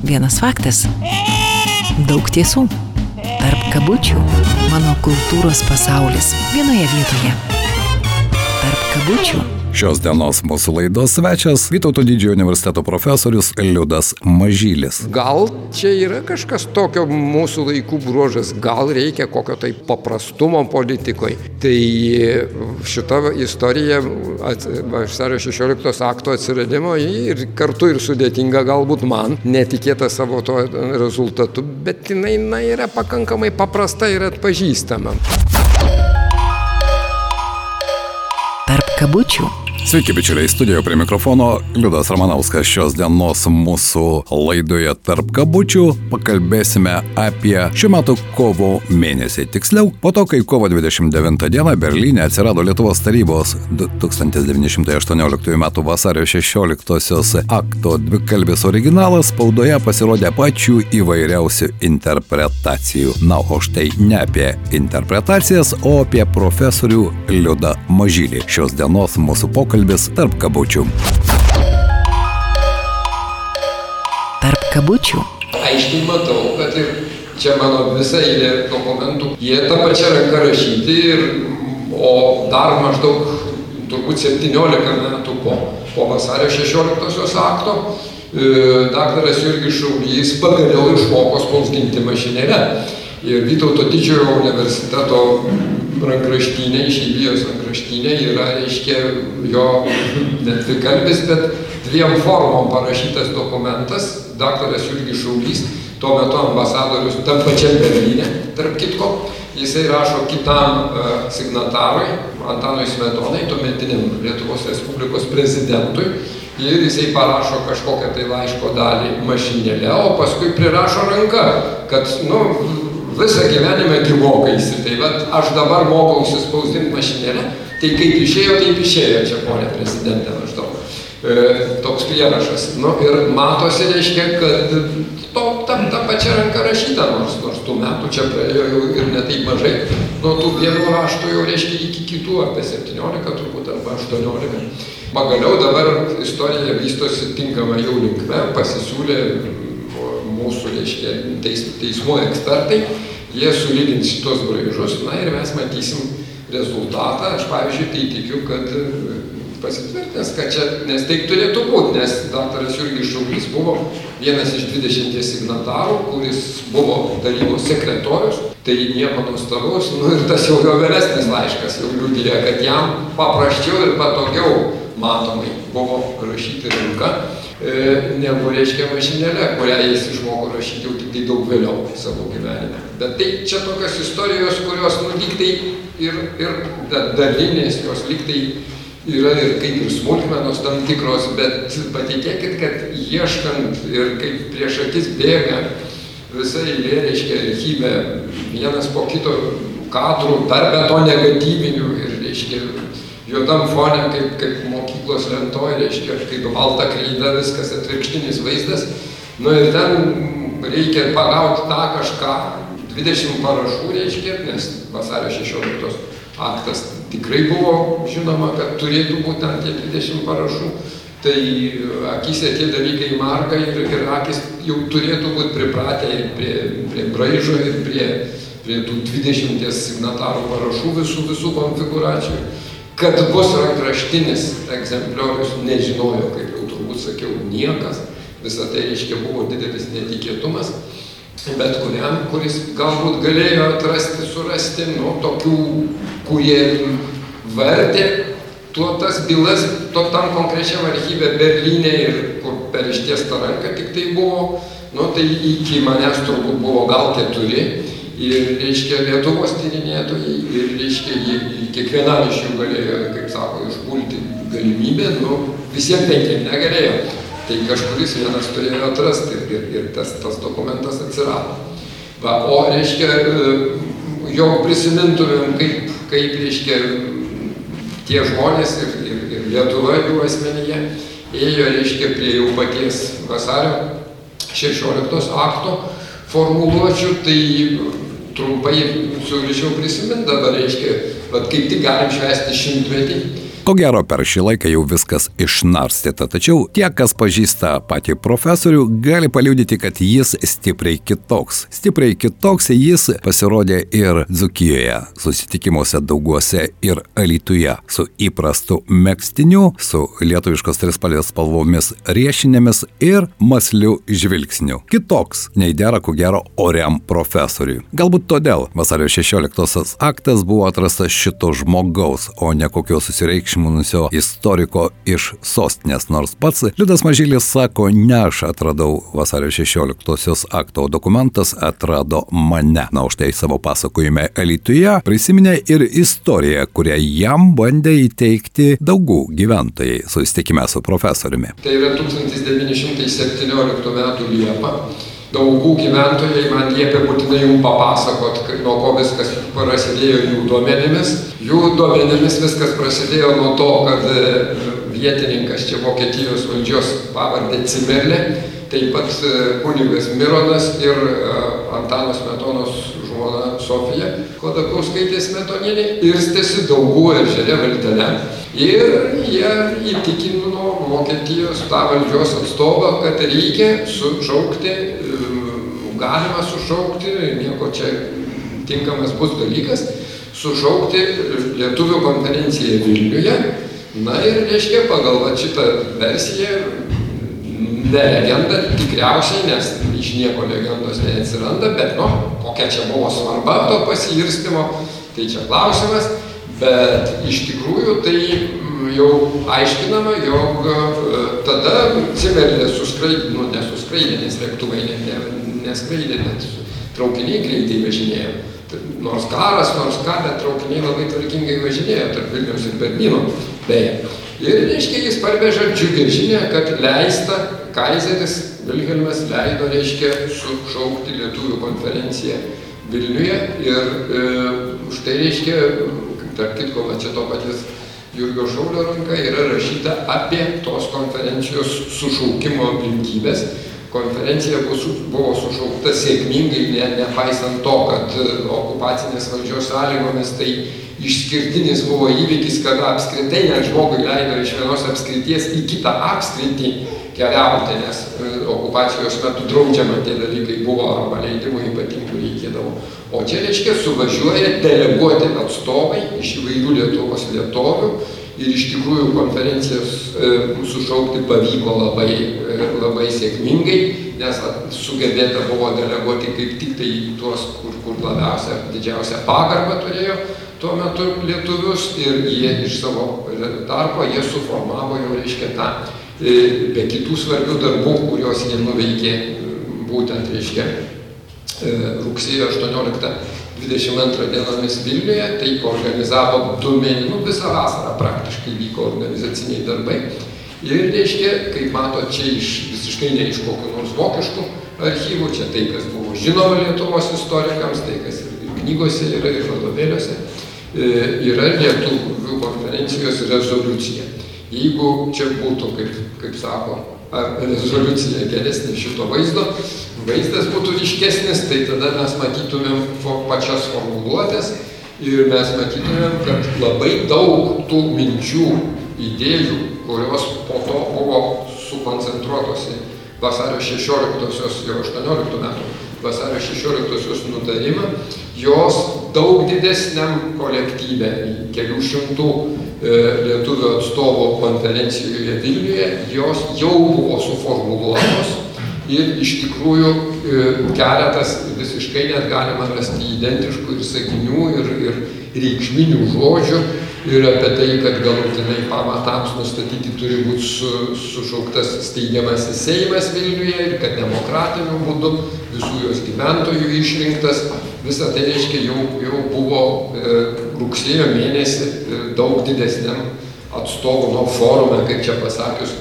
Vienas faktas. Daug tiesų. Tarp kabučių mano kultūros pasaulis vienoje vietoje. Tarp kabučių. Šios dienos mūsų laidos svečias Vytauto Didžiojo universiteto profesorius Liudas Mažylis. Gal čia yra kažkas tokio mūsų laikų bruožas, gal reikia kokio tai paprastumo politikoje. Tai šita istorija vasario 16 akto atsiradimo ir kartu ir sudėtinga galbūt man, netikėta savo to rezultatu, bet jinai yra pakankamai paprasta ir atpažįstama. Tarp kabučių. Sveiki, bičiuliai, studijoje prie mikrofono Liudas Ramanauskas. Šios dienos mūsų laidoje Tarp kabučių pakalbėsime apie šių metų kovo mėnesį. Tiksliau, po to, kai kovo 29 dieną Berlyne atsirado Lietuvos tarybos 1918 m. vasario 16 akto dvikalbis originalas, spaudoje pasirodė pačių įvairiausių interpretacijų. Na, o štai ne apie interpretacijas, o apie profesorių Liudą Mažylį. Šios dienos mūsų pokalbis Tarp kabučių. Tarp kabučių. Aiškiai matau, kad ir čia mano visa eilė dokumentų, jie tą pačią ranką rašyti, o dar maždaug turbūt 17 metų po vasario 16 akto daktaras Jurgis Šaulys pagaliau išmoko spausdinti mašinėle. Ir Vytauto Didžiojo universiteto rankraštynė, išeivijos rankraštynė yra, reiškia, jo net dvikalbis, bet dviem formom parašytas dokumentas. Daktaras Jurgis Šaulys, tuo metu ambasadorius tam pačiam Berlyne, tarp kitko, jisai rašo kitam signatarui, Antanui Smetonai, tuometiniam Lietuvos Respublikos prezidentui, ir jisai parašo kažkokią tai laiško dalį mašinėle, o paskui prirašo ranka, kad, visą gyvenimą gyvokaisi, tai aš dabar mokausi spausdinti mašinėlę, tai kaip išėjo, čia ponė prezidentė maždaug. Toks prierašas. Ir matosi, reiškia, kad ta pačia ranka rašyta, nors tų metų čia praėjo jau ir ne taip mažai, nuo tų vienų raštų jau, reiškia, iki kitų, apie 17 turbūt, arba 18. Pagaliau dabar istorija vystosi tinkama jau linkme, pasisiūlė mūsų, reiškia, teismų ekspertai, jie sulygins šitos braižus, ir mes matysim rezultatą. Aš, pavyzdžiui, tai tikiu, kad pasitvirtins, kad čia, nes taip turėtų būti, nes daktaras Jurgis Šaulys buvo vienas iš 20 signatarų, kuris buvo tarybos sekretorius, tai nieko nuostabaus, ir tas jau vėlesnis laiškas jau liudija, kad jam paprasčiau ir patogiau matomai buvo rašyti ranka, negu, reiškia, mašinėlė, kurią jis išmoko rašyti jau tik tai daug vėliau savo gyvenime. Bet tai čia tokios istorijos, kurios, lygtai ir dalinės, jos lygtai yra ir kaip ir smulkmenos tam tikros, bet patikėkit, kad ieškant ir kaip prieš akis bėga visa eilė, reiškia, archyve vienas po kito kadrų, dar be to negatyvinių ir, reiškia, juodam fone, kaip mokyklos lentoj, reiškia, kaip balta kreida, viskas atvirkštinis vaizdas. Ir ten reikia pagauti tą kažką, 20 parašų, reiškia, nes vasario 16 aktas tikrai buvo žinoma, kad turėtų būti ten tie 20 parašų. Tai akise tie dalykai marga ir akis jau turėtų būti pripratę ir prie braižo ir prie tų 20 signatarų parašų visų konfiguracijų. Kad bus rankraštinis egzempliorius, nežinojo, kaip jau turbūt sakiau, niekas. Visą tai, reiškia, buvo didelis netikėtumas. Bet kuriam, kuris galbūt galėjo surasti, tokių, kurie vertė tas bylas, tam konkrečiam archyve Berlyne ir kur per ištiestą ranką tik tai buvo, tai iki manęs turbūt buvo gal 4. Ir, reiškia, Lietuvos tyrinėtojai ir, reiškia, kiekvienam iš jų galėjo, kaip sako, išpulti galimybę, visiems 5 negalėjo. Tai kažkuris vienas turėjo atrasti ir tas dokumentas atsirado. O, reiškia, jog prisimintumėm, kaip, reiškia, tie žmonės ir Lietuva jų asmenyje ėjo, reiškia, prie jau paties vasario 16 akto formuluočių, tai trumpai siūlyčiau prisiminti dabar, reiškia, kaip tik galim švęsti 100-metį Ko gero per šį laiką jau viskas išnarstyta, tačiau tie, kas pažįsta patį profesorių, gali paliudyti, kad jis stipriai kitoks. Stipriai kitoks jis pasirodė ir Dzūkijoje, susitikimuose Dauguose ir Alytuje, su įprastu megztiniu, su lietuviškos trispalvės spalvomis riešinėmis ir mąsliu žvilgsniu. Kitoks nei dera, ko gero, oriam profesoriui. Galbūt todėl vasario 16 aktas buvo atrastas šito žmogaus, o ne kokio susireikšminusio istoriko iš sostinės. Nors pats Liudas Mažylis sako, ne aš atradau vasario 16 akto, dokumentas atrado mane. Na, už tai savo pasakojime Alytuje prisiminė ir istoriją, kurią jam bandė įteikti Daugų gyventojai susitikime su profesoriumi. Tai yra 1917 metų Liepa. Daugų gyventojai man liepė būtinai jums papasakot, nuo ko viskas prasidėjo jų duomenimis. Jų duomenimis viskas prasidėjo nuo to, kad vietininkas čia Vokietijos valdžios pavardė Cimerlė, taip pat kunigas Mironas ir Antano Smetonos žmona Sofija Chodakauskaitė Smetonienė irstėsi Daugų ežere Valtele. Ir jie įtikino Vokietijos tą valdžios atstovą, kad reikia sušaukti, galima sušaukti, nieko čia tinkamas bus dalykas, sušaukti lietuvių konferenciją Vilniuje. Na ir reiškia, pagal šitą versiją, ne legenda tikriausiai, nes iš nieko legendos neatsiranda, bet kokia čia buvo svarba to pasirstimo, tai čia klausimas. Bet iš tikrųjų tai jau aiškinama, jog tada Cimerlė nesuskraidė, nes lėktuvai neskraidė, net traukiniai greitai važinėjo. Nors karas, bet traukiniai labai tvarkingai važinėjo tarp Vilniaus ir Berlyno. Ir reiškia, jis parveža džiugę žinią, kad leista, kaizeris Vilhelmas leido, reiškia, sušaukti lietuvių konferenciją Vilniuje. Ir už tai reiškia, tarp kitko, čia to paties Jurgio Šaulio ranka yra rašyta apie tos konferencijos sušaukimo aplinkybės. Konferencija buvo sušaukta sėkmingai, nepaisant to, kad okupacinės valdžios sąlygomis tai išskirtinis buvo įvykis, kada apskritai net žmogui leido iš vienos apskrities į kitą apskritį keliauti, nes okupacijos metu draudžiama tie dalykai buvo arba leidimų ypatingų reikėdavo. O čia reiškia suvažiuoja deleguoti atstovai iš įvairių Lietuvos vietovių ir iš tikrųjų konferencijas sušaukti pavyko labai sėkmingai, nes sugebėta buvo deleguoti kaip tik tai tuos, kur labiausia didžiausią pagarbą turėjo tuo metu lietuvius ir jie iš savo tarpo jie suformavo jau, reiškia, tą be kitų svarbių darbų, kuriuos jie nuveikė būtent, reiškia, rugsėjo 18-22 dienomis Vilniuje, taip organizavo 2 mėnesius, visą vasarą praktiškai vyko organizaciniai darbai. Ir, reiškia, kaip mato, čia visiškai ne iš kokių nors vokiškų archyvų, čia tai, kas buvo žinoma Lietuvos istorikams, tai, kas ir knygose yra, ir vadovėliuose, yra lietuvių konferencijos rezoliucija. Jeigu čia būtų, kaip sako, rezoliucija geresnė šito vaizdas būtų ryškesnis, tai tada mes matytumėm pačias formuluotės ir mes matytumėm, kad labai daug tų minčių, idėjų, kurios po to buvo sukoncentruotos į vasario 16-osios ir 18 metų vasario 16-osios nutarimą, jos daug didesniam kolektyve, kelių šimtų lietuvių atstovų konferencijoje Vilniuje, jos jau buvo suformuluotos ir iš tikrųjų keletas visiškai net galima rasti identiškų ir sakinių ir reikšminių žodžių ir apie tai, kad galutinai pamatams nustatyti turi būti sušauktas steigiamasis Seimas Vilniuje ir kad demokratiniu būdu visų jos gyventojų išrinktas. Visą tai reiškia jau buvo rugsėjo mėnesį daug didesniam atstovų forume, kaip čia pasakius,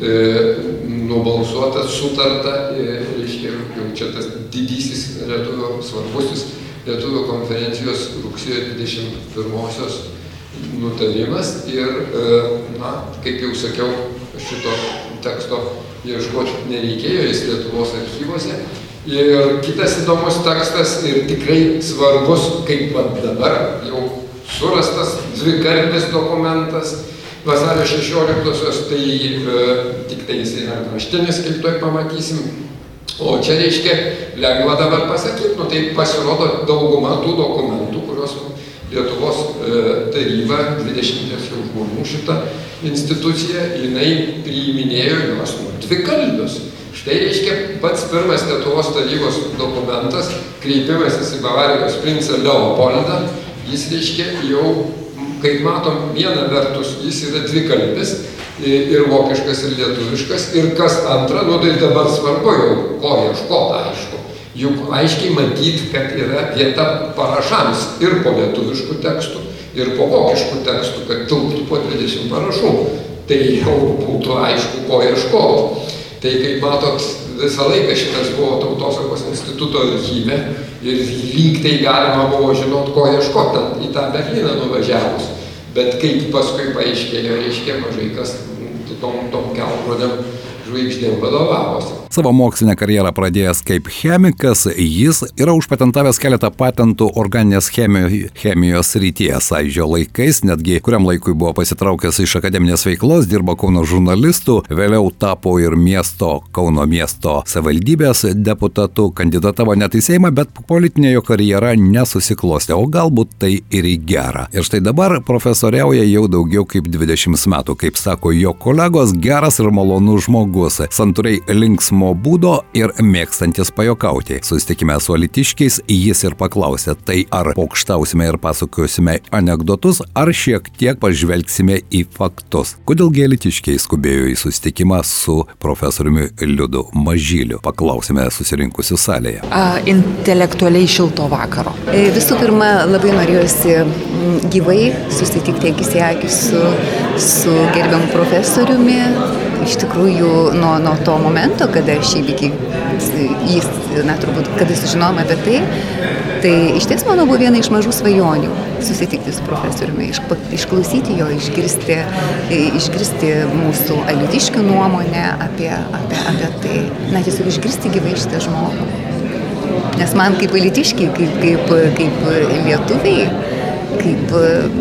nubalsuota, sutarta, reiškia, jau čia tas didysis lietuvių, svarbusis lietuvių konferencijos rugsėjo 21-osios nutarimas ir, kaip jau sakiau, šito teksto ieškoti nereikėjo, jis Lietuvos archyvose. Ir kitas įdomus tekstas ir tikrai svarbus, kaip dabar jau surastas dvikalbis dokumentas, vasario 16-osios, tai tik tai jis yra raštinis, kaip toj pamatysim. O čia reiškia lengva dabar pasakyti, tai pasirodo dauguma tų dokumentų, kurios Lietuvos taryba, 20 žmonių šitą instituciją, jinai priiminėjo juos dvikalbius. Štai reiškia pats pirmas Lietuvos tarybos dokumentas, kreipimasis į Bavarijos princą Leopoldą, jis reiškia jau, kaip matom, viena vertus jis yra dvikalbis, ir vokiškas, ir lietuviškas, ir kas antra, tai dabar svarbu jau, ko ieškoti, aišku. Juk aiškiai matyti, kad yra vieta parašams ir po lietuviškų tekstų, ir po vokiškų tekstų, kad tilptų po 20 parašų. Tai jau būtų aišku, ko ieškoti. Tai kaip matot, visą laiką šitas buvo Tautosakos instituto archyve ir lyg tai galima buvo žinot, ko ieškoti į tą Berlyną nuvažiavus. Bet kaip paskui paaiškėjo, reiškia mažai kas tom kelrodėm žvaigždėm vadovavosi. Savo mokslinę karjerą pradėjęs kaip chemikas, jis yra užpatentavęs keletą patentų organinės chemijos srityje. Sąjūdžio laikais, netgi kuriam laikui buvo pasitraukęs iš akademinės veiklos, dirbo Kauno žurnalistų, vėliau tapo ir Kauno miesto savivaldybės deputatu, kandidatavo net į Seimą, bet politinė jo karjera nesusiklostė, o galbūt tai ir į gerą. Ir štai dabar profesoriauja jau daugiau kaip 20 metų, kaip sako jo kolegos, geras ir malonus žmogus, santūriai linksmo būdo ir mėgstantis pajokauti. Susitikime su alytiškiais jis ir paklausė, tai ar pokštausime ir pasakosime anekdotus, ar šiek tiek pažvelgsime į faktus. Kodėlgi alytiškiai skubėjo į susitikimą su profesoriumi Liudu Mažyliu? Paklausime susirinkusių salėje. Intelektualiai šilto vakaro. Visų pirma, labai norėjusi gyvai susitikti akis į akį su gerbiamu profesoriumi. Iš tikrųjų, nuo to momento, kada šį įvykį, turbūt, kada sužinojome apie tai iš ties mano buvo viena iš mažų svajonių susitikti su profesoriumi, išklausyti jo, išgirsti mūsų alytiškių nuomonę apie tai, tiesiog išgirsti gyvai šitą žmogų. Nes man kaip alytiškiai, kaip lietuviai, kaip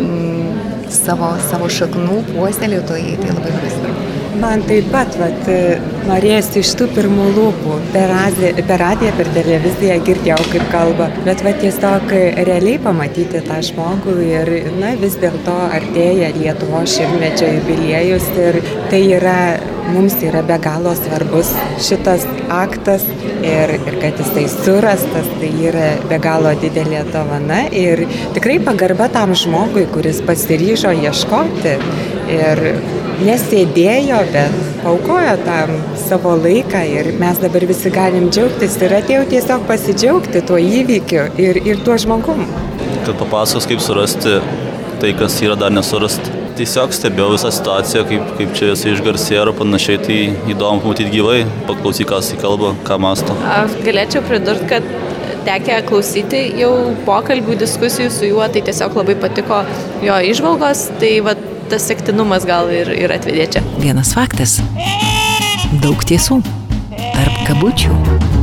savo šaknų puoselėtojai, tai labai labai svarbu. Man taip pat norėjosi iš tų pirmų lūpų, per radiją, per televiziją girdėjau, kaip kalba, bet tiesiog realiai pamatyti tą žmogų ir vis dėlto artėja Lietuvos šimtmečio jubiliejus ir tai mums yra be galo svarbus šitas aktas ir kad jisai surastas, tai yra be galo didelė dovana ir tikrai pagarba tam žmogui, kuris pasiryžo ieškoti ir nesėdėjo, bet paukojo tam savo laiką ir mes dabar visi galim džiaugtis ir atėjau tiesiog pasidžiaugti tuo įvykiu ir tuo žmogum. Kad papasakos, kaip surasti tai, kas yra dar nesurasti. Tiesiog stebėjau visą situaciją, kaip čia jisai išgarsėjo ir panašiai, tai įdomu pamatyti gyvai, paklausyti, kas į kalbą, ką mąsto. Aš galėčiau pridurti, kad tekę klausyti jau pokalbių, diskusijų su juo, tai tiesiog labai patiko jo įžvalgos, tai tas sektinumas gal ir atvedė čia. Vienas faktas. Daug tiesų. Tarp kabučių.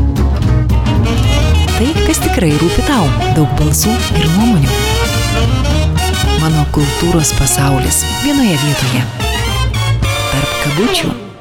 Tai, kas tikrai rūpi tau. Daug balsų ir nuomonių. Mano kultūros pasaulis vienoje vietoje. Tarp kabučių.